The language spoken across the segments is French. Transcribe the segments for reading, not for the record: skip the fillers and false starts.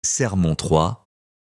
Sermon 3.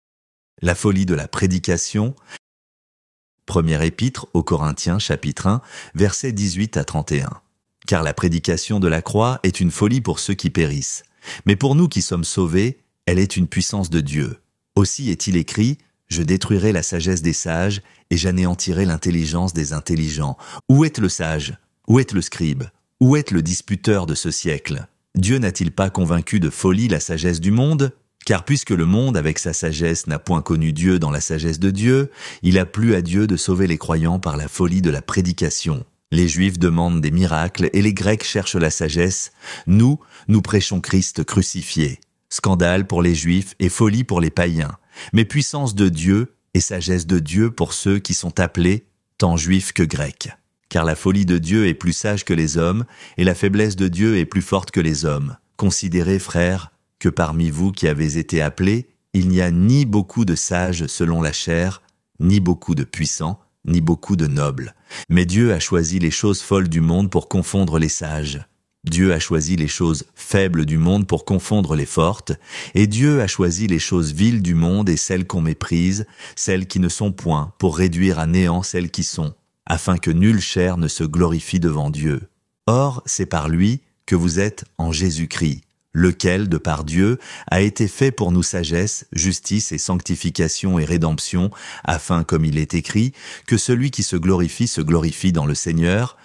La folie de la prédication. Première épître aux Corinthiens, chapitre 1, versets 18 à 31. Car la prédication de la croix est une folie pour ceux qui périssent. Mais pour nous qui sommes sauvés, elle est une puissance de Dieu. Aussi est-il écrit, « Je détruirai la sagesse des sages et j'anéantirai l'intelligence des intelligents. » Où est le sage? Où est le scribe? Où est le disputeur de ce siècle? Dieu n'a-t-il pas convaincu de folie la sagesse du monde? Car puisque le monde, avec sa sagesse, n'a point connu Dieu dans la sagesse de Dieu, il a plu à Dieu de sauver les croyants par la folie de la prédication. Les Juifs demandent des miracles et les Grecs cherchent la sagesse. Nous prêchons Christ crucifié. Scandale pour les Juifs et folie pour les païens. Mais puissance de Dieu et sagesse de Dieu pour ceux qui sont appelés, tant Juifs que Grecs. Car la folie de Dieu est plus sage que les hommes et la faiblesse de Dieu est plus forte que les hommes. Considérez, frères, que parmi vous qui avez été appelés, il n'y a ni beaucoup de sages selon la chair, ni beaucoup de puissants, ni beaucoup de nobles. Mais Dieu a choisi les choses folles du monde pour confondre les sages. Dieu a choisi les choses faibles du monde pour confondre les fortes, et Dieu a choisi les choses viles du monde et celles qu'on méprise, celles qui ne sont point, pour réduire à néant celles qui sont, afin que nulle chair ne se glorifie devant Dieu. Or, c'est par lui que vous êtes en Jésus-Christ, lequel, de par Dieu, a été fait pour nous sagesse, justice et sanctification et rédemption, afin, comme il est écrit, que celui qui se glorifie dans le Seigneur.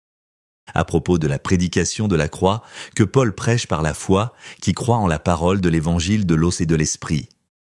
À propos de la prédication de la croix, que Paul prêche par la foi, qui croit en la parole de l'évangile de l'eau et de l'esprit.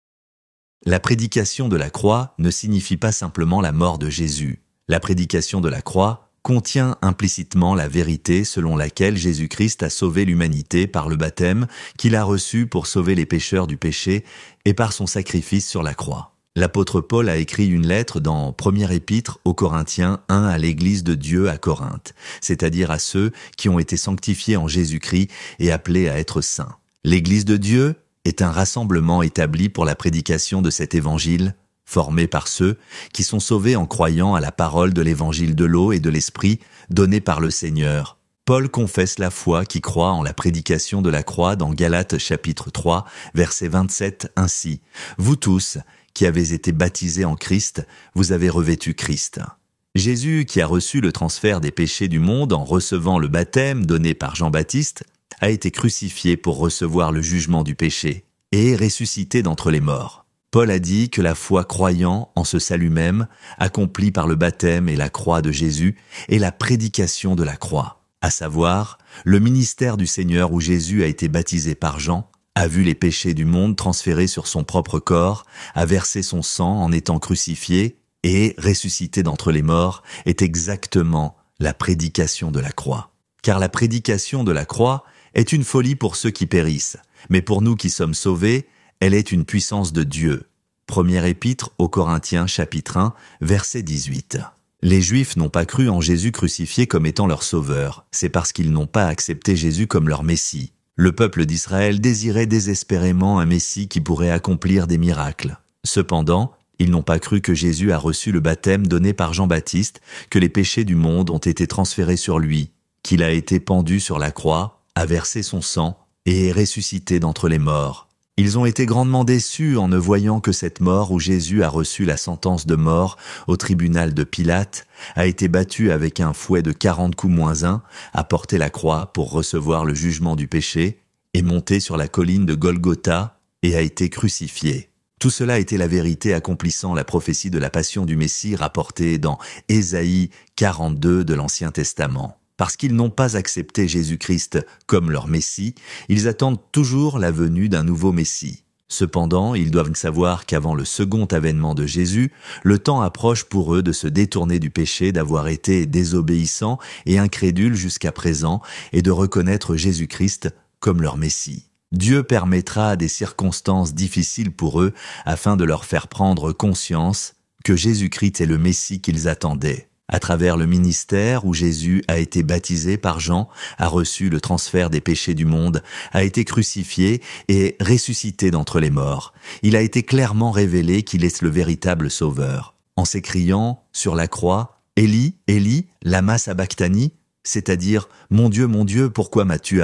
La prédication de la croix ne signifie pas simplement la mort de Jésus. La prédication de la croix contient implicitement la vérité selon laquelle Jésus-Christ a sauvé l'humanité par le baptême qu'il a reçu pour sauver les pécheurs du péché et par son sacrifice sur la croix. L'apôtre Paul a écrit une lettre dans Première épître aux Corinthiens 1 à l'Église de Dieu à Corinthe, c'est-à-dire à ceux qui ont été sanctifiés en Jésus-Christ et appelés à être saints. L'Église de Dieu est un rassemblement établi pour la prédication de cet évangile, formé par ceux qui sont sauvés en croyant à la parole de l'évangile de l'eau et de l'esprit donné par le Seigneur. Paul confesse la foi qui croit en la prédication de la croix dans Galates chapitre 3, verset 27 ainsi. « Vous tous, qui avez été baptisés en Christ, vous avez revêtu Christ. » Jésus, qui a reçu le transfert des péchés du monde en recevant le baptême donné par Jean-Baptiste, a été crucifié pour recevoir le jugement du péché et est ressuscité d'entre les morts. Paul a dit que la foi croyant en ce salut même, accompli par le baptême et la croix de Jésus, est la prédication de la croix, à savoir le ministère du Seigneur où Jésus a été baptisé par Jean, a vu les péchés du monde transférés sur son propre corps, a versé son sang en étant crucifié et ressuscité d'entre les morts, est exactement la prédication de la croix. Car la prédication de la croix est une folie pour ceux qui périssent, mais pour nous qui sommes sauvés, elle est une puissance de Dieu. Première épître aux Corinthiens, chapitre 1, verset 18. Les Juifs n'ont pas cru en Jésus crucifié comme étant leur sauveur. C'est parce qu'ils n'ont pas accepté Jésus comme leur Messie. Le peuple d'Israël désirait désespérément un Messie qui pourrait accomplir des miracles. Cependant, ils n'ont pas cru que Jésus a reçu le baptême donné par Jean-Baptiste, que les péchés du monde ont été transférés sur lui, qu'il a été pendu sur la croix, a versé son sang et est ressuscité d'entre les morts. Ils ont été grandement déçus en ne voyant que cette mort où Jésus a reçu la sentence de mort au tribunal de Pilate, a été battu avec un fouet de 40 coups moins 1, a porté la croix pour recevoir le jugement du péché, est monté sur la colline de Golgotha et a été crucifié. Tout cela était la vérité accomplissant la prophétie de la passion du Messie rapportée dans Ésaïe 42 de l'Ancien Testament. Parce qu'ils n'ont pas accepté Jésus-Christ comme leur Messie, ils attendent toujours la venue d'un nouveau Messie. Cependant, ils doivent savoir qu'avant le second avènement de Jésus, le temps approche pour eux de se détourner du péché d'avoir été désobéissants et incrédules jusqu'à présent et de reconnaître Jésus-Christ comme leur Messie. Dieu permettra des circonstances difficiles pour eux afin de leur faire prendre conscience que Jésus-Christ est le Messie qu'ils attendaient. À travers le ministère où Jésus a été baptisé par Jean, a reçu le transfert des péchés du monde, a été crucifié et ressuscité d'entre les morts. Il a été clairement révélé qu'il est le véritable Sauveur. En s'écriant sur la croix, « Élie, Élie, lama sabachthani », c'est-à-dire « Mon Dieu, pourquoi m'as-tu abandonné ?»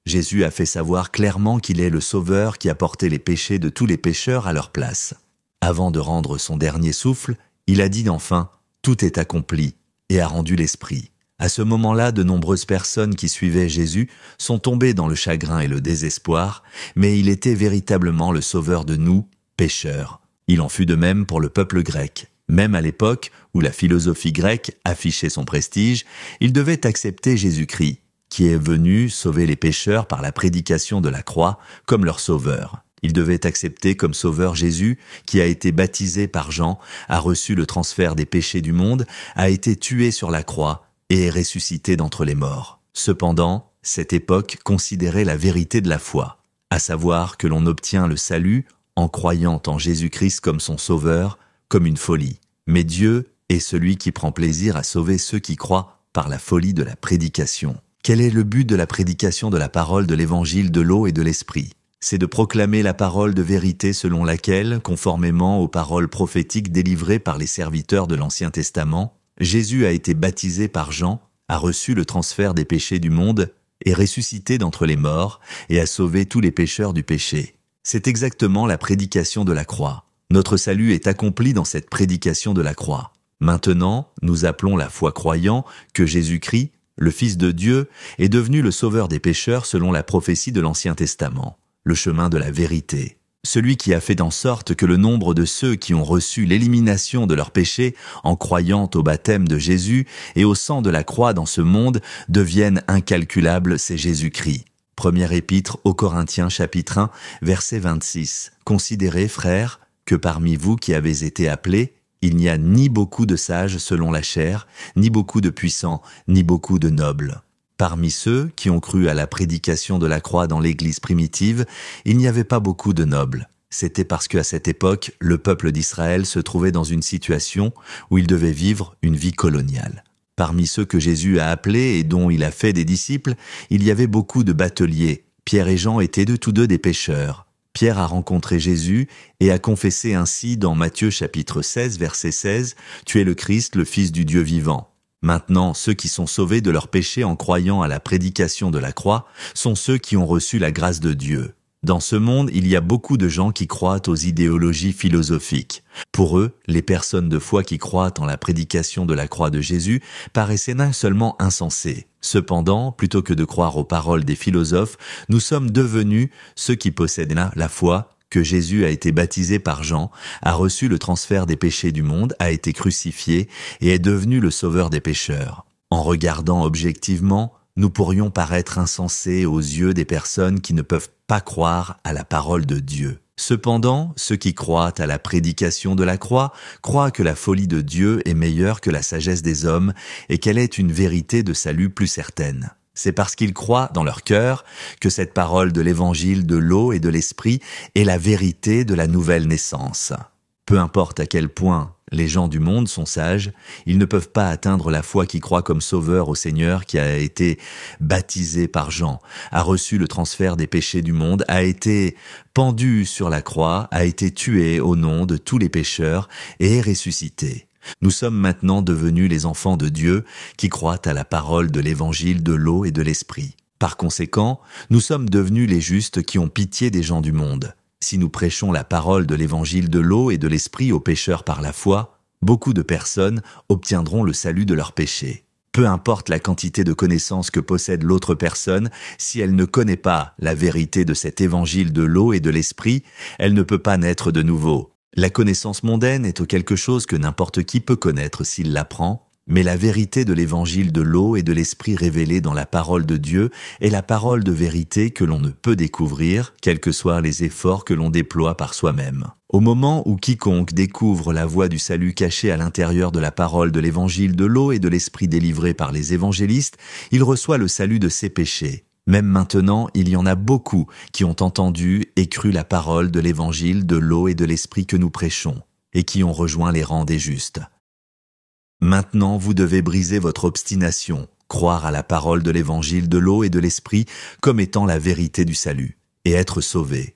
Jésus a fait savoir clairement qu'il est le Sauveur qui a porté les péchés de tous les pécheurs à leur place. Avant de rendre son dernier souffle, il a dit enfin « Tout est accompli » et a rendu l'esprit. À ce moment-là, de nombreuses personnes qui suivaient Jésus sont tombées dans le chagrin et le désespoir, mais il était véritablement le Sauveur de nous, pécheurs. Il en fut de même pour le peuple grec. Même à l'époque où la philosophie grecque affichait son prestige, ils devaient accepter Jésus-Christ, qui est venu sauver les pécheurs par la prédication de la croix comme leur sauveur. Ils devaient accepter comme sauveur Jésus, qui a été baptisé par Jean, a reçu le transfert des péchés du monde, a été tué sur la croix et est ressuscité d'entre les morts. Cependant, cette époque considérait la vérité de la foi, à savoir que l'on obtient le salut en croyant en Jésus-Christ comme son sauveur, comme une folie. Mais Dieu est celui qui prend plaisir à sauver ceux qui croient par la folie de la prédication. Quel est le but de la prédication de la parole de l'évangile de l'eau et de l'esprit ? C'est de proclamer la parole de vérité selon laquelle, conformément aux paroles prophétiques délivrées par les serviteurs de l'Ancien Testament, Jésus a été baptisé par Jean, a reçu le transfert des péchés du monde, est ressuscité d'entre les morts et a sauvé tous les pécheurs du péché. C'est exactement la prédication de la croix. Notre salut est accompli dans cette prédication de la croix. Maintenant, nous appelons la foi croyant que Jésus-Christ, le Fils de Dieu, est devenu le sauveur des pécheurs selon la prophétie de l'Ancien Testament, le chemin de la vérité. Celui qui a fait en sorte que le nombre de ceux qui ont reçu l'élimination de leurs péchés en croyant au baptême de Jésus et au sang de la croix dans ce monde devienne incalculable, c'est Jésus-Christ. Première épître aux Corinthiens chapitre 1, verset 26. Considérez, frères, que parmi vous qui avez été appelés, il n'y a ni beaucoup de sages selon la chair, ni beaucoup de puissants, ni beaucoup de nobles. Parmi ceux qui ont cru à la prédication de la croix dans l'Église primitive, il n'y avait pas beaucoup de nobles. C'était parce qu'à cette époque, le peuple d'Israël se trouvait dans une situation où il devait vivre une vie coloniale. Parmi ceux que Jésus a appelés et dont il a fait des disciples, il y avait beaucoup de bateliers. Pierre et Jean étaient tous deux des pêcheurs. Pierre a rencontré Jésus et a confessé ainsi dans Matthieu chapitre 16, verset 16, « Tu es le Christ, le Fils du Dieu vivant ». Maintenant, ceux qui sont sauvés de leurs péchés en croyant à la prédication de la croix sont ceux qui ont reçu la grâce de Dieu. Dans ce monde, il y a beaucoup de gens qui croient aux idéologies philosophiques. Pour eux, les personnes de foi qui croient en la prédication de la croix de Jésus paraissaient non seulement insensées. Cependant, plutôt que de croire aux paroles des philosophes, nous sommes devenus ceux qui possèdent la foi, que Jésus a été baptisé par Jean, a reçu le transfert des péchés du monde, a été crucifié et est devenu le sauveur des pécheurs. En regardant objectivement, nous pourrions paraître insensés aux yeux des personnes qui ne peuvent pas croire à la parole de Dieu. Cependant, ceux qui croient à la prédication de la croix croient que la folie de Dieu est meilleure que la sagesse des hommes et qu'elle est une vérité de salut plus certaine. C'est parce qu'ils croient dans leur cœur que cette parole de l'évangile de l'eau et de l'esprit est la vérité de la nouvelle naissance. Peu importe à quel point les gens du monde sont sages, ils ne peuvent pas atteindre la foi qui croit comme sauveur au Seigneur qui a été baptisé par Jean, a reçu le transfert des péchés du monde, a été pendu sur la croix, a été tué au nom de tous les pécheurs et est ressuscité. Nous sommes maintenant devenus les enfants de Dieu qui croient à la parole de l'évangile de l'eau et de l'esprit. Par conséquent, nous sommes devenus les justes qui ont pitié des gens du monde. Si nous prêchons la parole de l'évangile de l'eau et de l'esprit aux pécheurs par la foi, beaucoup de personnes obtiendront le salut de leurs péchés. Peu importe la quantité de connaissances que possède l'autre personne, si elle ne connaît pas la vérité de cet évangile de l'eau et de l'esprit, elle ne peut pas naître de nouveau. La connaissance mondaine est quelque chose que n'importe qui peut connaître s'il l'apprend, mais la vérité de l'évangile de l'eau et de l'esprit révélée dans la parole de Dieu est la parole de vérité que l'on ne peut découvrir, quels que soient les efforts que l'on déploie par soi-même. Au moment où quiconque découvre la voie du salut cachée à l'intérieur de la parole de l'évangile de l'eau et de l'esprit délivré par les évangélistes, il reçoit le salut de ses péchés. Même maintenant, il y en a beaucoup qui ont entendu et cru la parole de l'évangile de l'eau et de l'esprit que nous prêchons, et qui ont rejoint les rangs des justes. Maintenant, vous devez briser votre obstination, croire à la parole de l'évangile de l'eau et de l'esprit comme étant la vérité du salut, et être sauvés.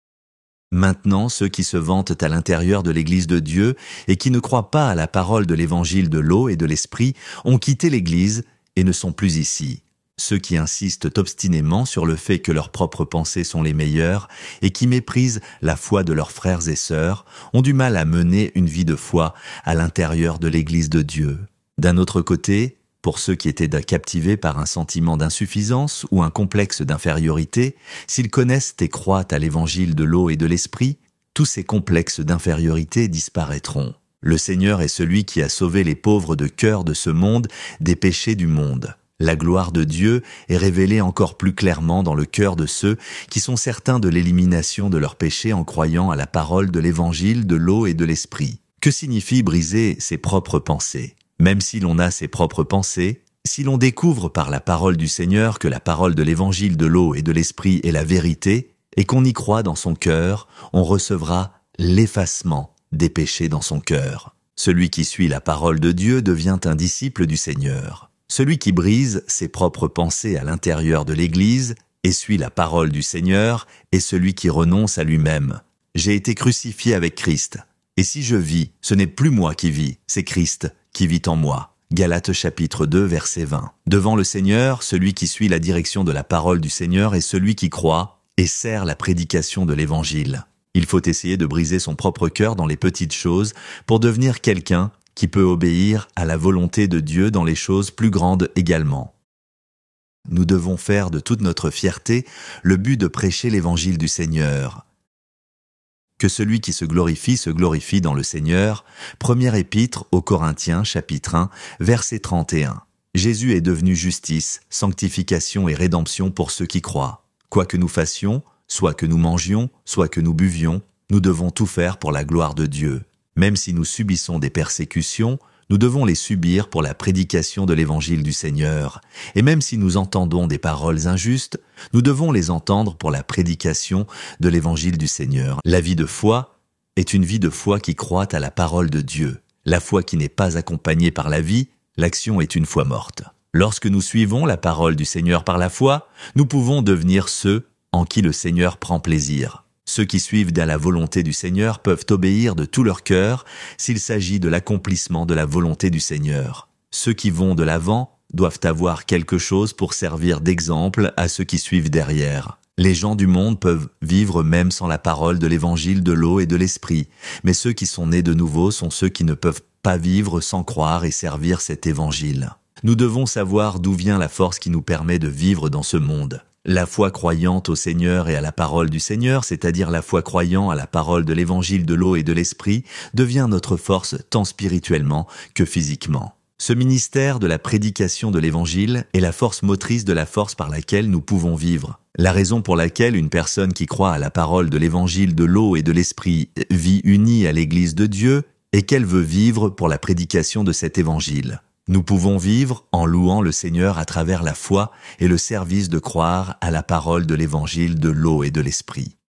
Maintenant, ceux qui se vantent à l'intérieur de l'Église de Dieu et qui ne croient pas à la parole de l'évangile de l'eau et de l'esprit ont quitté l'Église et ne sont plus ici. ceux qui insistent obstinément sur le fait que leurs propres pensées sont les meilleures et qui méprisent la foi de leurs frères et sœurs, ont du mal à mener une vie de foi à l'intérieur de l'Église de Dieu. D'un autre côté, pour ceux qui étaient captivés par un sentiment d'insuffisance ou un complexe d'infériorité, s'ils connaissent et croient à l'évangile de l'eau et de l'esprit, tous ces complexes d'infériorité disparaîtront. Le Seigneur est celui qui a sauvé les pauvres de cœur de ce monde des péchés du monde. La gloire de Dieu est révélée encore plus clairement dans le cœur de ceux qui sont certains de l'élimination de leurs péchés en croyant à la parole de l'évangile de l'eau et de l'esprit. Que signifie briser ses propres pensées? Même si l'on a ses propres pensées, si l'on découvre par la parole du Seigneur que la parole de l'évangile de l'eau et de l'esprit est la vérité, et qu'on y croit dans son cœur, on recevra l'effacement des péchés dans son cœur. Celui qui suit la parole de Dieu devient un disciple du Seigneur. Celui qui brise ses propres pensées à l'intérieur de l'Église et suit la parole du Seigneur est celui qui renonce à lui-même. J'ai été crucifié avec Christ. Et si je vis, ce n'est plus moi qui vis, c'est Christ qui vit en moi. Galates chapitre 2, verset 20. Devant le Seigneur, celui qui suit la direction de la parole du Seigneur est celui qui croit et sert la prédication de l'Évangile. Il faut essayer de briser son propre cœur dans les petites choses pour devenir quelqu'un qui peut obéir à la volonté de Dieu dans les choses plus grandes également. Nous devons faire de toute notre fierté le but de prêcher l'Évangile du Seigneur. Que celui qui se glorifie dans le Seigneur. Première épître aux Corinthiens, chapitre 1, verset 31. Jésus est devenu justice, sanctification et rédemption pour ceux qui croient. Quoi que nous fassions, soit que nous mangions, soit que nous buvions, nous devons tout faire pour la gloire de Dieu. Même si nous subissons des persécutions, nous devons les subir pour la prédication de l'évangile du Seigneur. Et même si nous entendons des paroles injustes, nous devons les entendre pour la prédication de l'évangile du Seigneur. La vie de foi est une vie de foi qui croit à la parole de Dieu. La foi qui n'est pas accompagnée par la vie, l'action est une foi morte. Lorsque nous suivons la parole du Seigneur par la foi, nous pouvons devenir ceux en qui le Seigneur prend plaisir. Ceux qui suivent dans la volonté du Seigneur peuvent obéir de tout leur cœur s'il s'agit de l'accomplissement de la volonté du Seigneur. Ceux qui vont de l'avant doivent avoir quelque chose pour servir d'exemple à ceux qui suivent derrière. Les gens du monde peuvent vivre même sans la parole de l'évangile de l'eau et de l'esprit, mais ceux qui sont nés de nouveau sont ceux qui ne peuvent pas vivre sans croire et servir cet évangile. Nous devons savoir d'où vient la force qui nous permet de vivre dans ce monde. La foi croyante au Seigneur et à la parole du Seigneur, c'est-à-dire la foi croyant à la parole de l'évangile de l'eau et de l'esprit, devient notre force tant spirituellement que physiquement. Ce ministère de la prédication de l'évangile est la force motrice de la force par laquelle nous pouvons vivre. La raison pour laquelle une personne qui croit à la parole de l'évangile de l'eau et de l'esprit vit unie à l'Église de Dieu est qu'elle veut vivre pour la prédication de cet évangile. Nous pouvons vivre en louant le Seigneur à travers la foi et le service de croire à la parole de l'évangile de l'eau et de l'esprit.